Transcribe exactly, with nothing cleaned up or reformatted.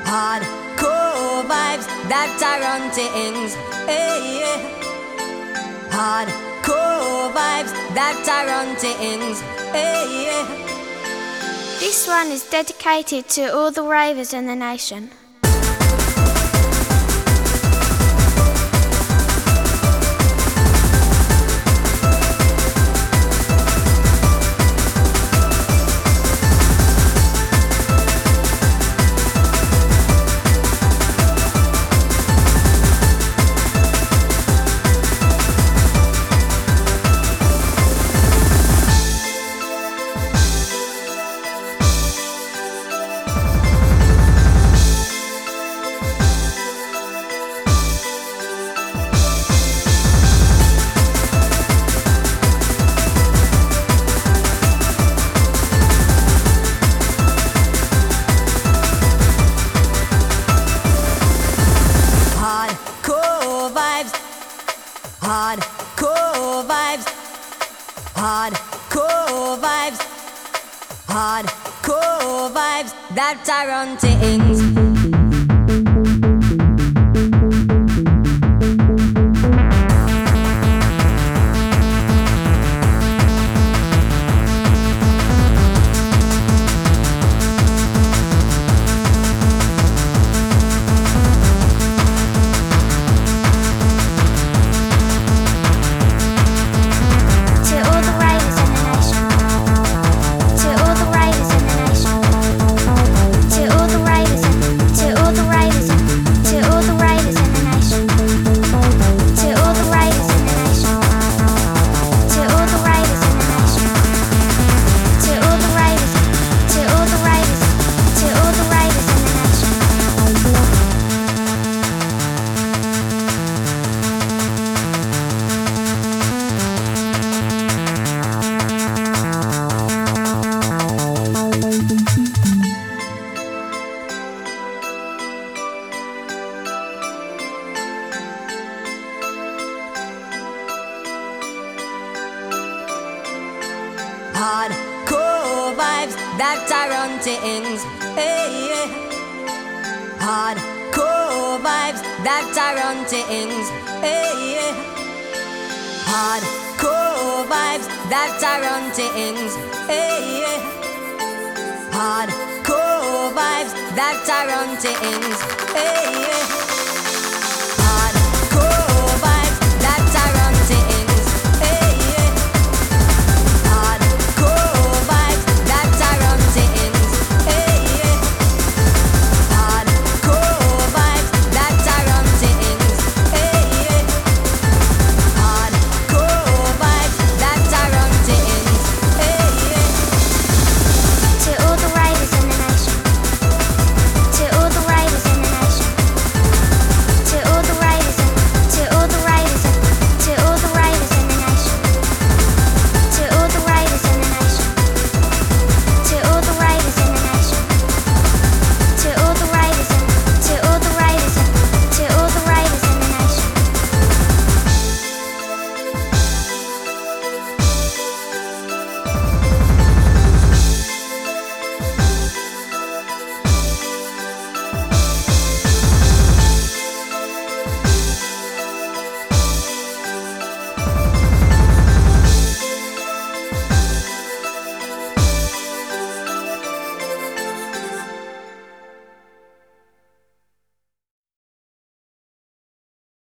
Hardcore vibes that are run things. Hey, yeah. Hardcore vibes that are run things. Hey, yeah. This one is dedicated to all the ravers in the nation. Hardcore vibes, hardcore vibes, hardcore vibes that are on things. Hardcore vibes that are on things. Hey, yeah. Hardcore vibes that are on things. Hey, yeah. Hardcore vibes that are on things. Hey, yeah. Hardcore vibes that are on things. Hey, yeah.